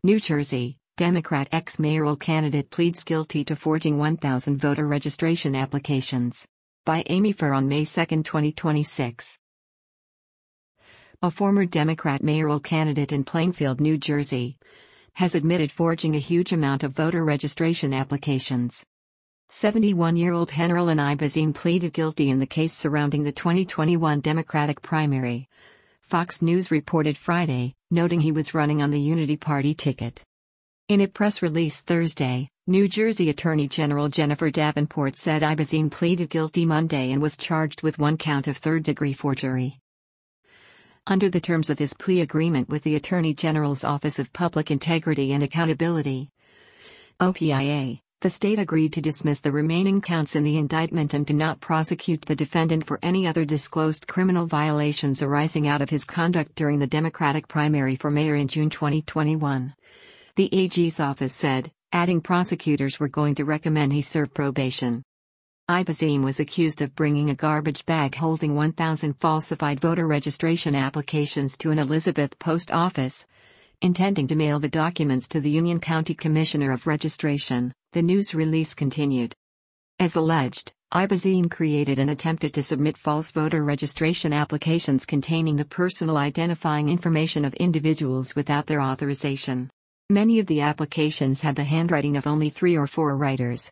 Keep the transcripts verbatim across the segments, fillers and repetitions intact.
New Jersey, Democrat ex-mayoral candidate pleads guilty to forging one thousand voter registration applications. By Amy Farr on May second, twenty twenty-six. A former Democrat mayoral candidate in Plainfield, New Jersey, has admitted forging a huge amount of voter registration applications. seventy-one-year-old Henrelin Ibazim pleaded guilty in the case surrounding the twenty twenty-one Democratic primary, Fox News reported Friday, noting he was running on the Unity Party ticket. In a press release Thursday, New Jersey Attorney General Jennifer Davenport said Ibazim pleaded guilty Monday and was charged with one count of third-degree forgery. Under the terms of his plea agreement with the Attorney General's Office of Public Integrity and Accountability, O P I A, the state agreed to dismiss the remaining counts in the indictment and to not prosecute the defendant for any other disclosed criminal violations arising out of his conduct during the Democratic primary for mayor in June twenty twenty-one. The A G's office said, adding prosecutors were going to recommend he serve probation. Ibazim was accused of bringing a garbage bag holding one thousand falsified voter registration applications to an Elizabeth post office, intending to mail the documents to the Union County Commissioner of Registration, the news release continued. As alleged, Ibazim created and attempted to submit false voter registration applications containing the personal identifying information of individuals without their authorization. Many of the applications had the handwriting of only three or four writers.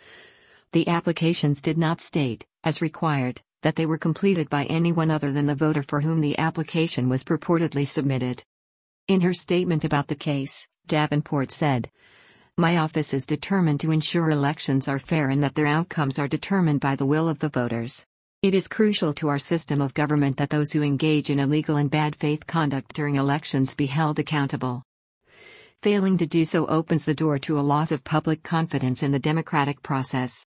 The applications did not state, as required, that they were completed by anyone other than the voter for whom the application was purportedly submitted. In her statement about the case, Davenport said, "My office is determined to ensure elections are fair and that their outcomes are determined by the will of the voters. It is crucial to our system of government that those who engage in illegal and bad faith conduct during elections be held accountable. Failing to do so opens the door to a loss of public confidence in the democratic process."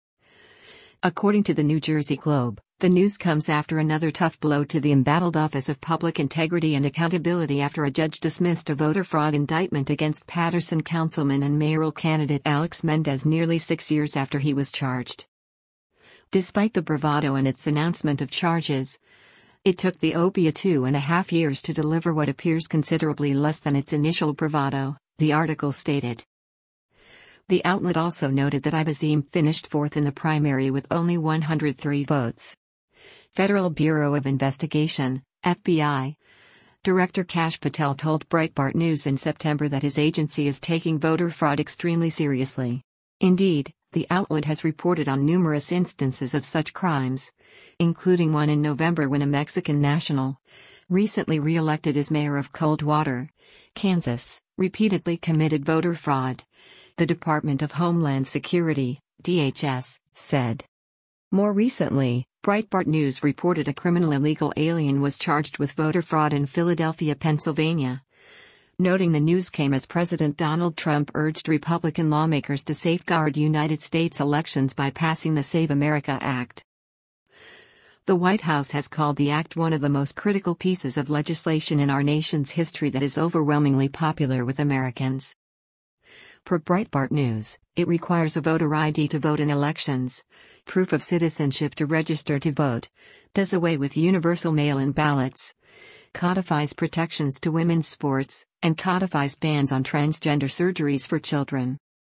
According to the New Jersey Globe, the news comes after another tough blow to the embattled Office of Public Integrity and Accountability after a judge dismissed a voter fraud indictment against Paterson councilman and mayoral candidate Alex Mendez nearly six years after he was charged. Despite the bravado and its announcement of charges, it took the O P I A two and a half years to deliver what appears considerably less than its initial bravado, the article stated. The outlet also noted that Ibazim finished fourth in the primary with only one hundred three votes. Federal Bureau of Investigation, F B I, Director Kash Patel told Breitbart News in September that his agency is taking voter fraud extremely seriously. Indeed, the outlet has reported on numerous instances of such crimes, including one in November when a Mexican national, recently re-elected as mayor of Coldwater, Kansas, repeatedly committed voter fraud, the Department of Homeland Security, D H S, said. More recently, Breitbart News reported a criminal illegal alien was charged with voter fraud in Philadelphia, Pennsylvania, noting the news came as President Donald Trump urged Republican lawmakers to safeguard United States elections by passing the Save America Act. The White House has called the act one of the most critical pieces of legislation in our nation's history that is overwhelmingly popular with Americans. Per Breitbart News, it requires a voter I D to vote in elections, proof of citizenship to register to vote, does away with universal mail-in ballots, codifies protections to women's sports, and codifies bans on transgender surgeries for children.